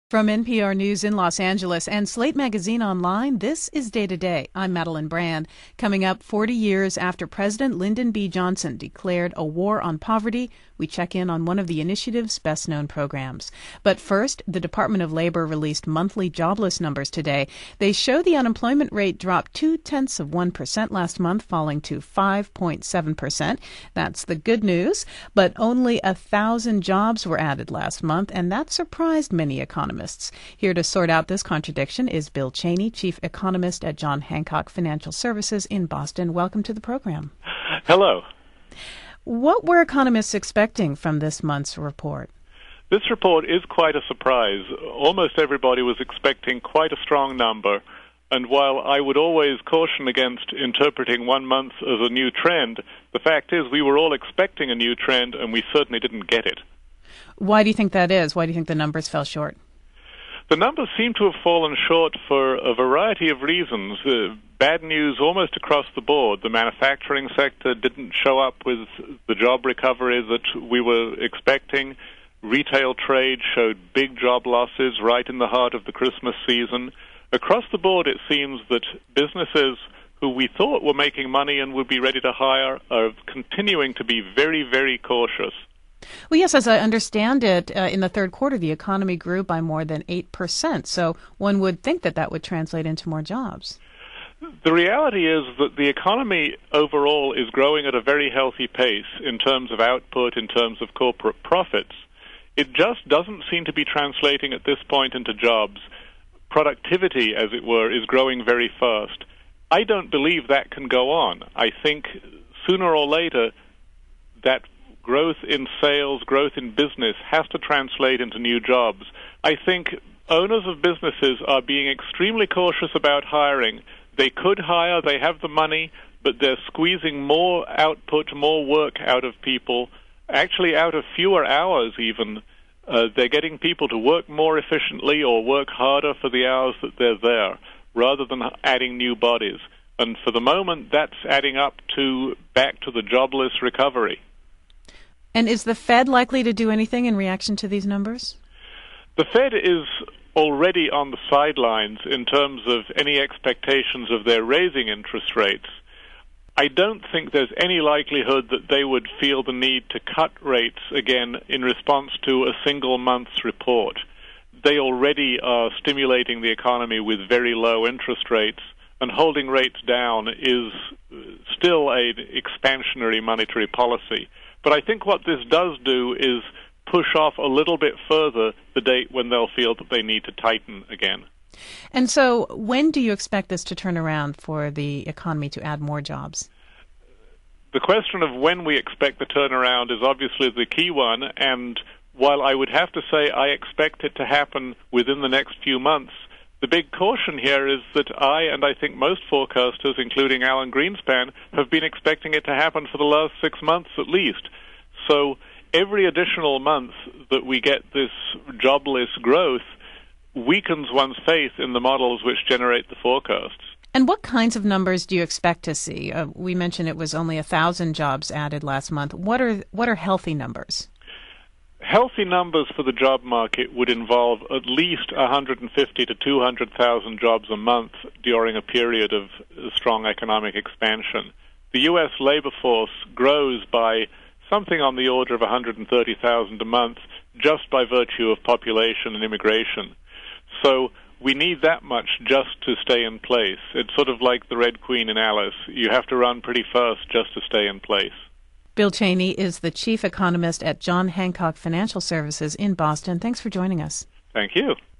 From NPR News in Los Angeles and Slate Magazine Online, this is Day to Day. I'm Madeline Brand. Coming up 40 years after President Lyndon B. Johnson declared a war on poverty, we check in on one of the initiative's best-known programs. But first, the Department of Labor released monthly jobless numbers today. They show the unemployment rate dropped 0.2% last month, falling to 5.7%. That's the good news. But only 1,000 jobs were added last month, and that surprised many economists. Here to sort out this contradiction is Bill Cheney, chief economist at John Hancock Financial Services in Boston. Welcome to the program. Hello. What were economists expecting from this month's report? This report is quite a surprise. Almost everybody was expecting quite a strong number, and while I would always caution against interpreting 1 month as a new trend, the fact is we were all expecting a new trend, and we certainly didn't get it. Why do you think that is? Why do you think the numbers fell short? The numbers seem to have fallen short for a variety of reasons. Bad news almost across the board. The manufacturing sector didn't show up with the job recovery that we were expecting. Retail trade showed big job losses right in the heart of the Christmas season. Across the board, it seems that businesses who we thought were making money and would be ready to hire are continuing to be very, very cautious. Well, yes, as I understand it, in the third quarter, the economy grew by more than 8%. So one would think that that would translate into more jobs. The reality is that the economy overall is growing at a very healthy pace in terms of output, in terms of corporate profits. It just doesn't seem to be translating at this point into jobs. Productivity, as it were, is growing very fast. I don't believe that can go on. I think sooner or later that growth in sales, growth in business has to translate into new jobs. I think owners of businesses are being extremely cautious about hiring. They could hire, they have the money, but they're squeezing more output, more work out of people, actually out of fewer hours even. They're getting people to work more efficiently or work harder for the hours that they're there, rather than adding new bodies. And for the moment, that's adding up to back to the jobless recovery. And is the Fed likely to do anything in reaction to these numbers? The Fed is already on the sidelines in terms of any expectations of their raising interest rates. I don't think there's any likelihood that they would feel the need to cut rates again in response to a single month's report. They already are stimulating the economy with very low interest rates, and holding rates down is still an expansionary monetary policy. But I think what this does do is push off a little bit further the date when they'll feel that they need to tighten again. And so when do you expect this to turn around for the economy to add more jobs? The question of when we expect the turnaround is obviously the key one, and while I would have to say I expect it to happen within the next few months, the big caution here is that I think most forecasters, including Alan Greenspan, have been expecting it to happen for the last 6 months at least. So every additional month that we get this jobless growth weakens one's faith in the models which generate the forecasts. And what kinds of numbers do you expect to see? We mentioned it was only 1,000 jobs added last month. What are healthy numbers? Healthy numbers for the job market would involve at least 150 to 200,000 jobs a month during a period of strong economic expansion. The U.S. labor force grows by something on the order of 130,000 a month just by virtue of population and immigration. So we need that much just to stay in place. It's sort of like the Red Queen in Alice. You have to run pretty fast just to stay in place. Bill Cheney is the chief economist at John Hancock Financial Services in Boston. Thanks for joining us. Thank you.